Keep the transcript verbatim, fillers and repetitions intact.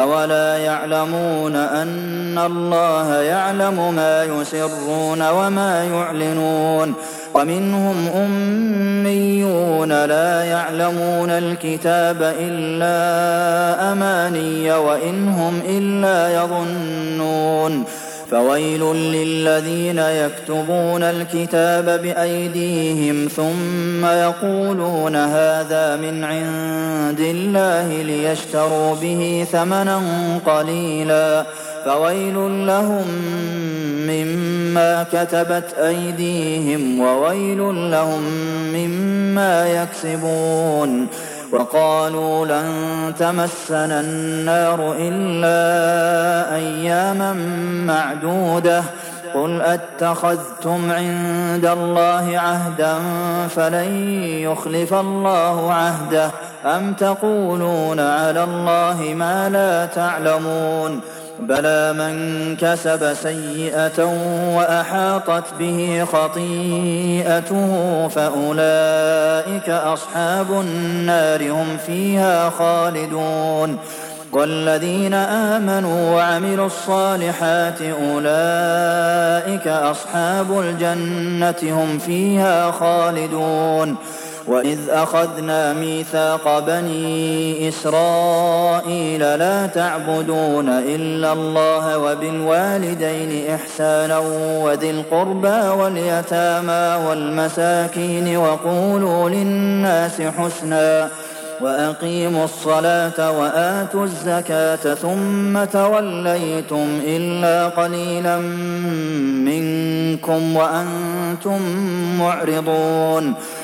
أَوَلَا يَعْلَمُونَ أَنَّ اللَّهَ يَعْلَمُ مَا يُسِرُّونَ وَمَا يُعْلِنُونَ وَمِنْهُمْ أُمِّيُّونَ لَا يَعْلَمُونَ الْكِتَابَ إِلَّا أَمَانِيَّ وَإِنْ هُمْ إِلَّا يَظُنُّونَ فَوَيْلٌ لِّلَّذِينَ يَكْتُبُونَ الْكِتَابَ بِأَيْدِيهِمْ ثُمَّ يَقُولُونَ هَٰذَا مِنْ عِندِ اللَّهِ لِيَشْتَرُوا بِهِ ثَمَنًا قَلِيلًا فَوَيْلٌ لَّهُم مِّمَّا كَتَبَتْ أَيْدِيهِمْ وَوَيْلٌ لَّهُم مِّمَّا يَكْسِبُونَ وَقَالُوا لَن تَمَسَّنَا النَّارُ إِلَّا أَيَّامًا مَّعْدُودَةً ۚ قُلْ أَاتَّخَذْتُمْ عِندَ اللَّهِ عَهْدًا فَلَن يُخْلِفَ اللَّهُ عَهْدَهُ ۖ أَمْ تَقُولُونَ عَلَى اللَّهِ مَا لَا تَعْلَمُونَ بَلَىٰ مَن كَسَبَ سَيِّئَةً وَأَحَاطَتْ بِهِ خَطِيئَتُهُ فَأُولَٰئِكَ أَصْحَابُ النَّارِ ۖ هُمْ فِيهَا خَالِدُونَ وَالَّذِينَ آمَنُوا وَعَمِلُوا الصَّالِحَاتِ أُولَٰئِكَ أَصْحَابُ الْجَنَّةِ ۖ هُمْ فِيهَا خَالِدُونَ وَإِذْ أَخَذْنَا مِيثَاقَ بَنِي إِسْرَائِيلَ لَا تَعْبُدُونَ إِلَّا اللَّهَ وَبِالْوَالِدَيْنِ إِحْسَانًا وَذِي الْقُرْبَىٰ وَالْيَتَامَىٰ وَالْمَسَاكِينِ وَقُولُوا لِلنَّاسِ حُسْنًا وَأَقِيمُوا الصَّلَاةَ وَآتُوا الزَّكَاةَ ثُمَّ تَوَلَّيْتُمْ إِلَّا قَلِيلًا مِّنكُمْ وَأَنتُم مُّعْرِضُونَ